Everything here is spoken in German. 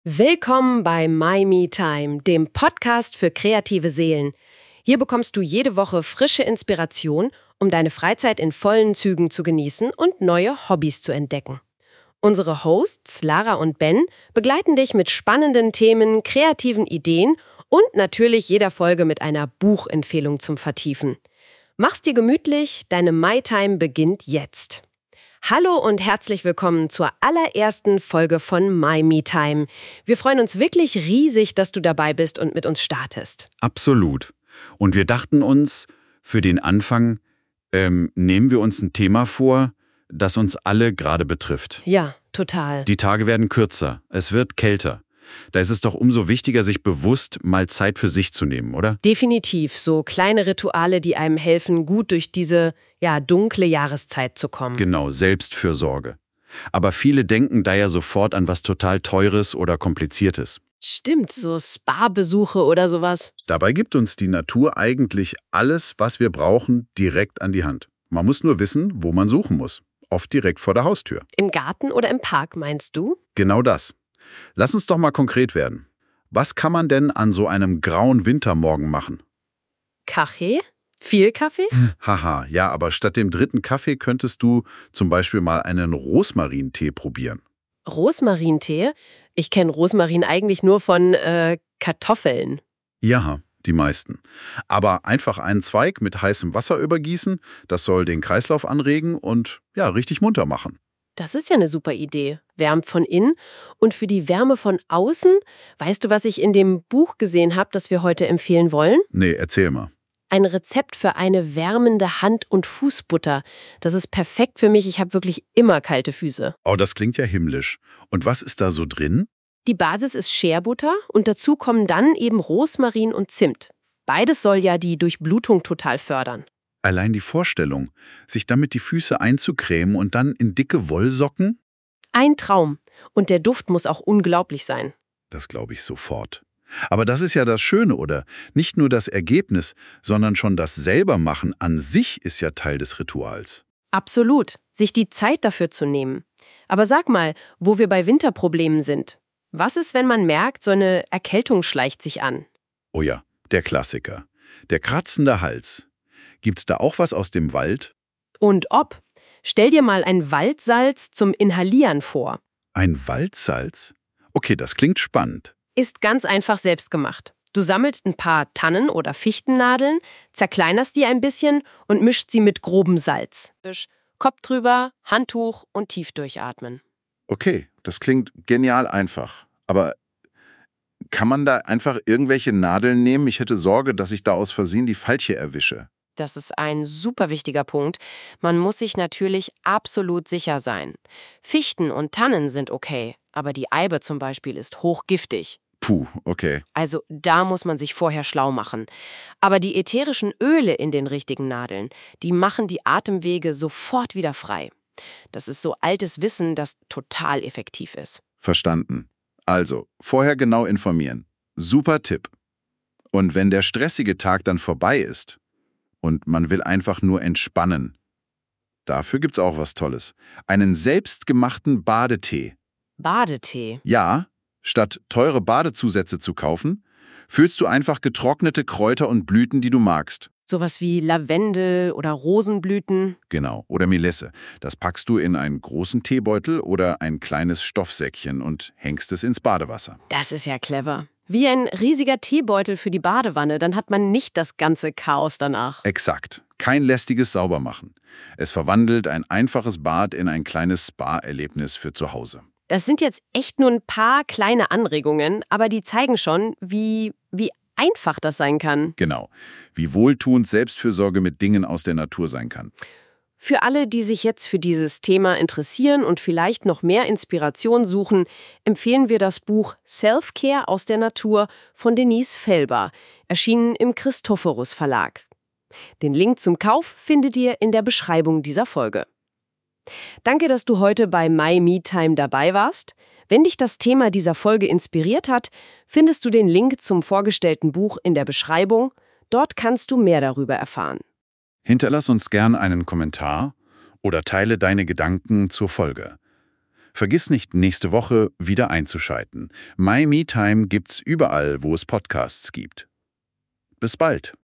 Willkommen bei My Me Time, dem Podcast für kreative Seelen. Hier bekommst du jede Woche frische Inspiration, um deine Freizeit in vollen Zügen zu genießen und neue Hobbys zu entdecken. Unsere Hosts Lara und Ben begleiten dich mit spannenden Themen, kreativen Ideen und natürlich jeder Folge mit einer Buchempfehlung zum Vertiefen. Mach's dir gemütlich, deine My Time beginnt jetzt. Hallo und herzlich willkommen zur allerersten Folge von My Me Time. Wir freuen uns wirklich riesig, dass du dabei bist und mit uns startest. Absolut. Und wir dachten uns, für den Anfang nehmen wir uns ein Thema vor, das uns alle gerade betrifft. Ja, total. Die Tage werden kürzer, es wird kälter. Da ist es doch umso wichtiger, sich bewusst mal Zeit für sich zu nehmen, oder? Definitiv, so kleine Rituale, die einem helfen, gut durch diese, dunkle Jahreszeit zu kommen. Genau, Selbstfürsorge. Aber viele denken da ja sofort an was total Teures oder Kompliziertes. Stimmt, so Spa-Besuche oder sowas. Dabei gibt uns die Natur eigentlich alles, was wir brauchen, direkt an die Hand. Man muss nur wissen, wo man suchen muss. Oft direkt vor der Haustür. Im Garten oder im Park, meinst du? Genau das. Lass uns doch mal konkret werden. Was kann man denn an so einem grauen Wintermorgen machen? Kaffee? Viel Kaffee? Haha, ja, aber statt dem dritten Kaffee könntest du zum Beispiel mal einen Rosmarintee probieren. Rosmarintee? Ich kenne Rosmarin eigentlich nur von Kartoffeln. Ja, die meisten. Aber einfach einen Zweig mit heißem Wasser übergießen, das soll den Kreislauf anregen und richtig munter machen. Das ist ja eine super Idee. Wärmt von innen. Und für die Wärme von außen, weißt du, was ich in dem Buch gesehen habe, das wir heute empfehlen wollen? Nee, erzähl mal. Ein Rezept für eine wärmende Hand- und Fußbutter. Das ist perfekt für mich. Ich habe wirklich immer kalte Füße. Oh, das klingt ja himmlisch. Und was ist da so drin? Die Basis ist Shea-Butter und dazu kommen dann eben Rosmarin und Zimt. Beides soll ja die Durchblutung total fördern. Allein die Vorstellung, sich damit die Füße einzucremen und dann in dicke Wollsocken? Ein Traum. Und der Duft muss auch unglaublich sein. Das glaube ich sofort. Aber das ist ja das Schöne, oder? Nicht nur das Ergebnis, sondern schon das Selbermachen an sich ist ja Teil des Rituals. Absolut. Sich die Zeit dafür zu nehmen. Aber sag mal, wo wir bei Winterproblemen sind. Was ist, wenn man merkt, so eine Erkältung schleicht sich an? Oh ja, der Klassiker. Der kratzende Hals. Gibt's da auch was aus dem Wald? Und ob? Stell dir mal ein Waldsalz zum Inhalieren vor. Ein Waldsalz? Okay, das klingt spannend. Ist ganz einfach selbst gemacht. Du sammelst ein paar Tannen- oder Fichtennadeln, zerkleinerst die ein bisschen und mischt sie mit grobem Salz. Kopf drüber, Handtuch und tief durchatmen. Okay, das klingt genial einfach. Aber kann man da einfach irgendwelche Nadeln nehmen? Ich hätte Sorge, dass ich da aus Versehen die falsche erwische. Das ist ein super wichtiger Punkt. Man muss sich natürlich absolut sicher sein. Fichten und Tannen sind okay, aber die Eibe zum Beispiel ist hochgiftig. Puh, okay. Also da muss man sich vorher schlau machen. Aber die ätherischen Öle in den richtigen Nadeln, die machen die Atemwege sofort wieder frei. Das ist so altes Wissen, das total effektiv ist. Verstanden. Also, vorher genau informieren. Super Tipp. Und wenn der stressige Tag dann vorbei ist und man will einfach nur entspannen, dafür gibt's auch was Tolles. Einen selbstgemachten Badetee. Badetee. Ja, statt teure Badezusätze zu kaufen, füllst du einfach getrocknete Kräuter und Blüten, die du magst. Sowas wie Lavendel oder Rosenblüten. Genau, oder Melisse. Das packst du in einen großen Teebeutel oder ein kleines Stoffsäckchen und hängst es ins Badewasser. Das ist ja clever. Wie ein riesiger Teebeutel für die Badewanne, dann hat man nicht das ganze Chaos danach. Exakt. Kein lästiges Saubermachen. Es verwandelt ein einfaches Bad in ein kleines Spa-Erlebnis für zu Hause. Das sind jetzt echt nur ein paar kleine Anregungen, aber die zeigen schon, wie einfach das sein kann. Genau. Wie wohltuend Selbstfürsorge mit Dingen aus der Natur sein kann. Für alle, die sich jetzt für dieses Thema interessieren und vielleicht noch mehr Inspiration suchen, empfehlen wir das Buch Self-Care aus der Natur von Denise Felber, erschienen im Christophorus Verlag. Den Link zum Kauf findet ihr in der Beschreibung dieser Folge. Danke, dass du heute bei My Me Time dabei warst. Wenn dich das Thema dieser Folge inspiriert hat, findest du den Link zum vorgestellten Buch in der Beschreibung. Dort kannst du mehr darüber erfahren. Hinterlass uns gern einen Kommentar oder teile deine Gedanken zur Folge. Vergiss nicht, nächste Woche wieder einzuschalten. My Me Time gibt's überall, wo es Podcasts gibt. Bis bald.